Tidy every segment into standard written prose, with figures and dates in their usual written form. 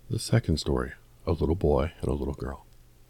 The second story, a little boy and a little girl.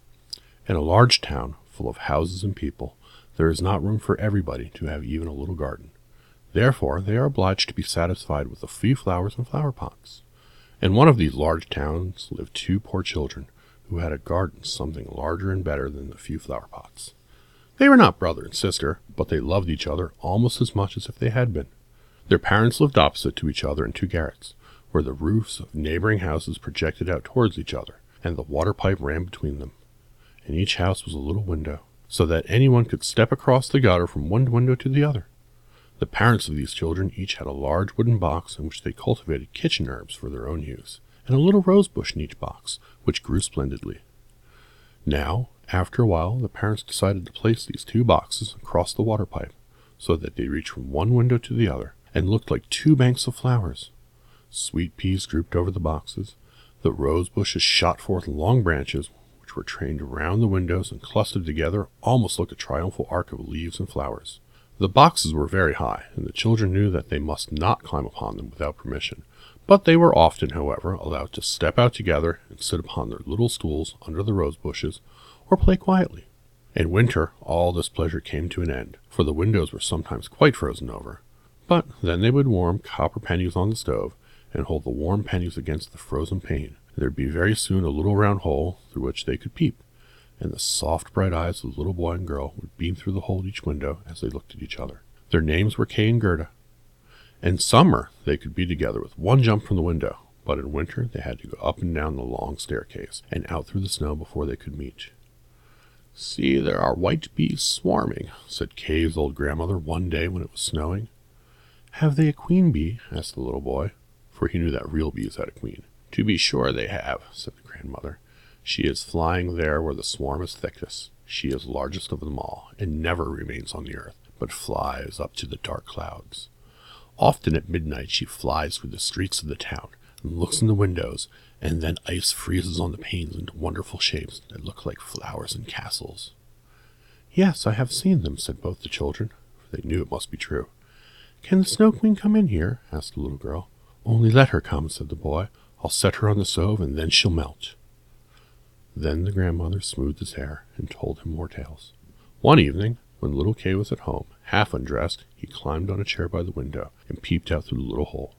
In a large town full of houses and people, there is not room for everybody to have even a little garden. Therefore, they are obliged to be satisfied with a few flowers and flower pots. In one of these large towns lived two poor children who had a garden something larger and better than the few flower pots. They were not brother and sister, but they loved each other almost as much as if they had been. Their parents lived opposite to each other in two garrets, where the roofs of neighboring houses projected out towards each other, and the water pipe ran between them. In each house was a little window, so that anyone could step across the gutter from one window to the other. The parents of these children each had a large wooden box in which they cultivated kitchen herbs for their own use, and a little rose bush in each box, which grew splendidly. Now, after a while, the parents decided to place these two boxes across the water pipe, so that they reached from one window to the other, and looked like two banks of flowers. Sweet peas drooped over the boxes. The rose bushes shot forth long branches, which were trained around the windows and clustered together almost like a triumphal arch of leaves and flowers. The boxes were very high, and the children knew that they must not climb upon them without permission, but they were often, however, allowed to step out together and sit upon their little stools under the rose bushes, or play quietly. In winter, all this pleasure came to an end, for the windows were sometimes quite frozen over. But then they would warm copper pennies on the stove, and hold the warm pennies against the frozen pane. There'd be very soon a little round hole through which they could peep, and the soft bright eyes of the little boy and girl would beam through the hole of each window as they looked at each other. Their names were Kay and Gerda. In summer, they could be together with one jump from the window, but in winter they had to go up and down the long staircase, and out through the snow before they could meet. "See, there are white bees swarming," said Kay's old grandmother one day when it was snowing. "Have they a queen bee?" asked the little boy, for he knew that real bees had a queen. "To be sure they have," said the grandmother. "She is flying there where the swarm is thickest. She is largest of them all, and never remains on the earth, but flies up to the dark clouds. Often at midnight she flies through the streets of the town, and looks in the windows, and then ice freezes on the panes into wonderful shapes that look like flowers and castles." "Yes, I have seen them," said both the children, for they knew it must be true. "Can the Snow Queen come in here?" asked the little girl. "Only let her come," said the boy. "I'll set her on the stove, and then she'll melt." Then the grandmother smoothed his hair and told him more tales. One evening, when little Kay was at home, half undressed, he climbed on a chair by the window and peeped out through the little hole.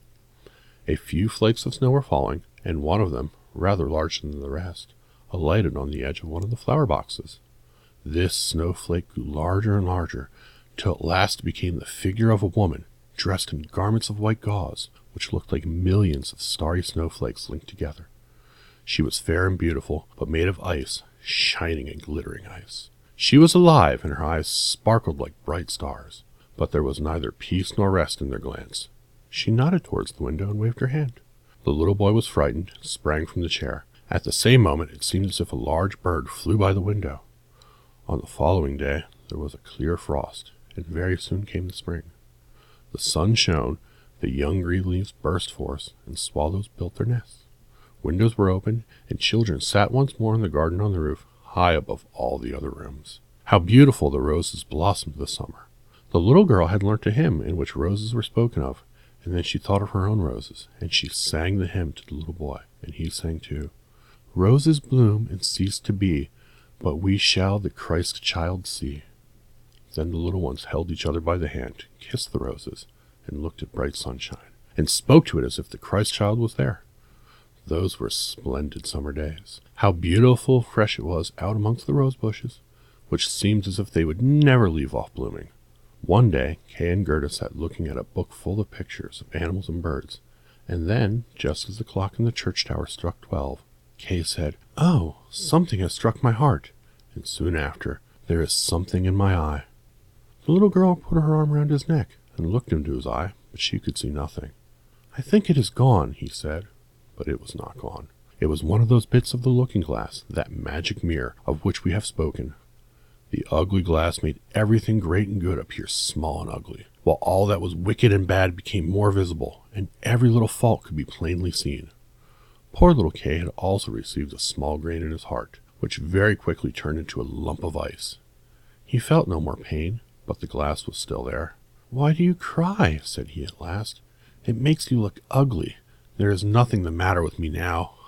A few flakes of snow were falling, and one of them, rather larger than the rest, alighted on the edge of one of the flower boxes. This snowflake grew larger and larger, till at last it became the figure of a woman, dressed in garments of white gauze, which looked like millions of starry snowflakes linked together. She was fair and beautiful, but made of ice, shining and glittering ice. She was alive, and her eyes sparkled like bright stars, but there was neither peace nor rest in their glance. She nodded towards the window and waved her hand. The little boy was frightened and sprang from the chair. At the same moment it seemed as if a large bird flew by the window. On the following day there was a clear frost, and very soon came the spring. The sun shone, the young green leaves burst forth, and swallows built their nests. Windows were open, and children sat once more in the garden on the roof, high above all the other rooms. How beautiful the roses blossomed this summer! The little girl had learnt a hymn in which roses were spoken of, and then she thought of her own roses, and she sang the hymn to the little boy, and he sang too. "Roses bloom and cease to be, but we shall the Christ child see." Then the little ones held each other by the hand, kissed the roses, and looked at bright sunshine, and spoke to it as if the Christ child was there. Those were splendid summer days. How beautiful fresh it was out amongst the rose bushes, which seemed as if they would never leave off blooming. One day Kay and Gerda sat looking at a book full of pictures of animals and birds, and then, just as the clock in the church tower struck 12, Kay said, "Oh, something has struck my heart," and soon after, "There is something in my eye." The little girl put her arm round his neck and looked into his eye, but she could see nothing. "I think it is gone," he said, but it was not gone. It was one of those bits of the looking-glass, that magic mirror of which we have spoken. The ugly glass made everything great and good appear small and ugly, while all that was wicked and bad became more visible, and every little fault could be plainly seen. Poor little Kay had also received a small grain in his heart, which very quickly turned into a lump of ice. He felt no more pain, but the glass was still there. "Why do you cry?" said he at last. "It makes you look ugly. There is nothing the matter with me now.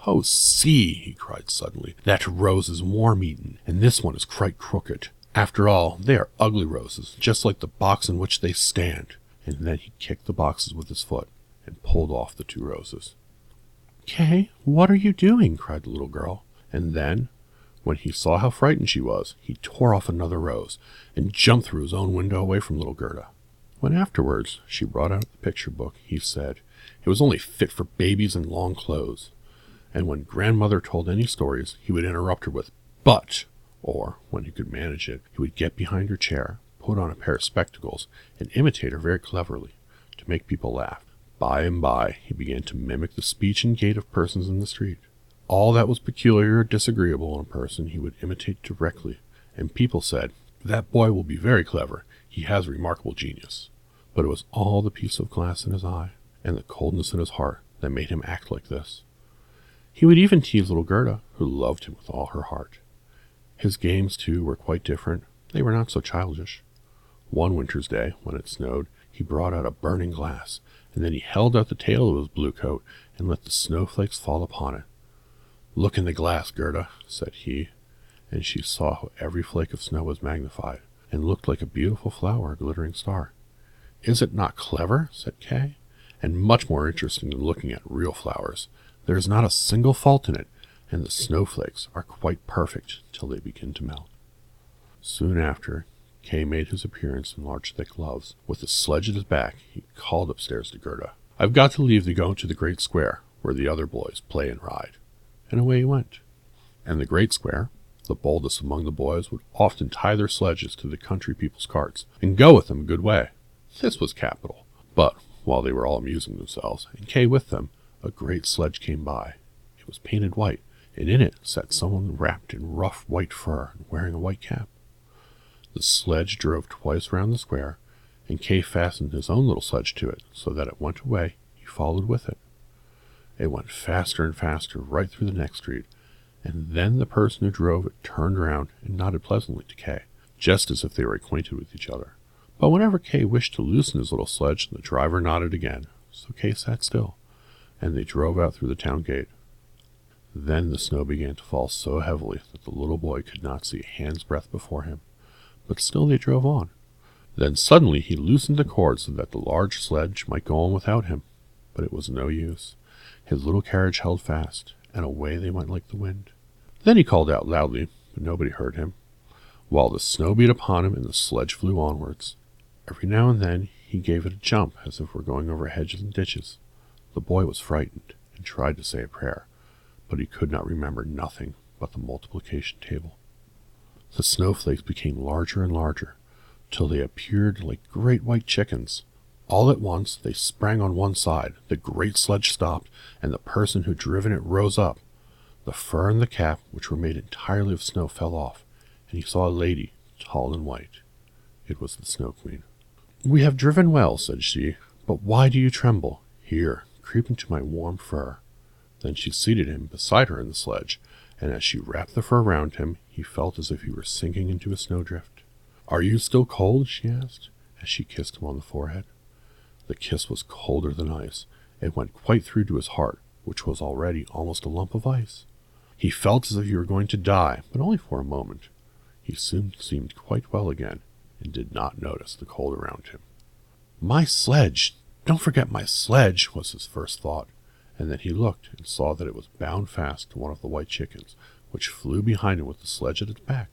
"Oh, see," he cried suddenly, "that rose is worm-eaten, and this one is quite crooked. After all, they are ugly roses, just like the box in which they stand." And then he kicked the boxes with his foot and pulled off the 2 roses. "Kay, what are you doing?" cried the little girl. And then, when he saw how frightened she was, he tore off another rose and jumped through his own window away from little Gerda. When afterwards she brought out the picture book, he said it was only fit for babies in long clothes. And when grandmother told any stories, he would interrupt her with "but," or, when he could manage it, he would get behind her chair, put on a pair of spectacles, and imitate her very cleverly, to make people laugh. By and by he began to mimic the speech and gait of persons in the street. All that was peculiar or disagreeable in a person he would imitate directly, and people said, "That boy will be very clever. He has remarkable genius." But it was all the piece of glass in his eye and the coldness in his heart that made him act like this. He would even tease little Gerda, who loved him with all her heart. His games, too, were quite different. They were not so childish. One winter's day, when it snowed, he brought out a burning glass, and then he held out the tail of his blue coat and let the snowflakes fall upon it. "Look in the glass, Gerda," said he, and she saw how every flake of snow was magnified, and looked like a beautiful flower, a glittering star. "Is it not clever?" said Kay, "and much more interesting than looking at real flowers. There is not a single fault in it, and the snowflakes are quite perfect till they begin to melt." Soon after, Kay made his appearance in large thick gloves. With the sledge at his back, he called upstairs to Gerda, "I've got to leave to go into the great square, where the other boys play and ride." And away he went. And the great square, the boldest among the boys, would often tie their sledges to the country people's carts, and go with them a good way. This was capital. But while they were all amusing themselves, and Kay with them, a great sledge came by. It was painted white, and in it sat someone wrapped in rough white fur and wearing a white cap. The sledge drove twice round the square, and Kay fastened his own little sledge to it, so that it went away. He followed with it. It went faster and faster right through the next street, and then the person who drove it turned round and nodded pleasantly to Kay, just as if they were acquainted with each other. But whenever Kay wished to loosen his little sledge, the driver nodded again, so Kay sat still, and they drove out through the town gate. Then the snow began to fall so heavily that the little boy could not see a hand's breadth before him, but still they drove on. Then suddenly he loosened the cord so that the large sledge might go on without him, but it was no use. His little carriage held fast, and away they went like the wind. Then he called out loudly, but nobody heard him, while the snow beat upon him and the sledge flew onwards. Every now and then he gave it a jump, as if it were going over hedges and ditches. The boy was frightened, and tried to say a prayer, but he could not remember nothing but the multiplication table. The snowflakes became larger and larger, till they appeared like great white chickens. All at once they sprang on one side, the great sledge stopped, and the person who had driven it rose up. The fur and the cap, which were made entirely of snow, fell off, and he saw a lady, tall and white. It was the Snow Queen. "We have driven well," said she, "but why do you tremble? Here, creep into my warm fur." Then she seated him beside her in the sledge, and as she wrapped the fur round him, he felt as if he were sinking into a snowdrift. "Are you still cold?" she asked, as she kissed him on the forehead. The kiss was colder than ice. It went quite through to his heart, which was already almost a lump of ice. He felt as if he were going to die, but only for a moment. He soon seemed quite well again, and did not notice the cold around him. "My sledge! Don't forget my sledge!" was his first thought, and then he looked and saw that it was bound fast to one of the white chickens, which flew behind him with the sledge at its back.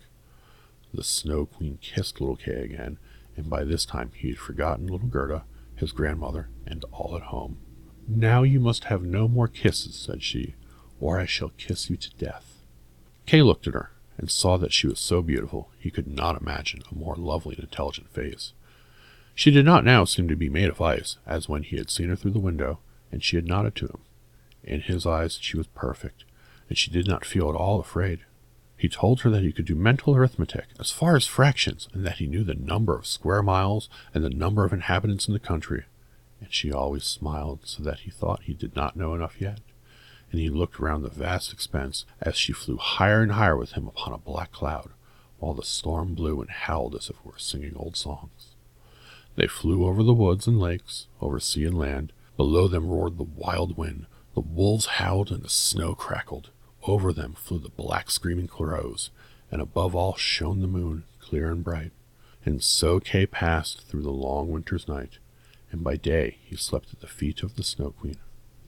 The Snow Queen kissed little Kay again, and by this time he had forgotten little Gerda, his grandmother, and all at home. "Now you must have no more kisses," said she, "or I shall kiss you to death." Kay looked at her, and saw that she was so beautiful he could not imagine a more lovely and intelligent face. She did not now seem to be made of ice, as when he had seen her through the window, and she had nodded to him. In his eyes she was perfect, and she did not feel at all afraid. He told her that he could do mental arithmetic, as far as fractions, and that he knew the number of square miles and the number of inhabitants in the country. And she always smiled, so that he thought he did not know enough yet. And he looked round the vast expanse as she flew higher and higher with him upon a black cloud, while the storm blew and howled as if it were singing old songs. They flew over the woods and lakes, over sea and land. Below them roared the wild wind, The wolves howled and the snow crackled. Over them flew the black screaming crows, and above all shone the moon, clear and bright. And so Kay passed through the long winter's night, and by day he slept at the feet of the Snow Queen.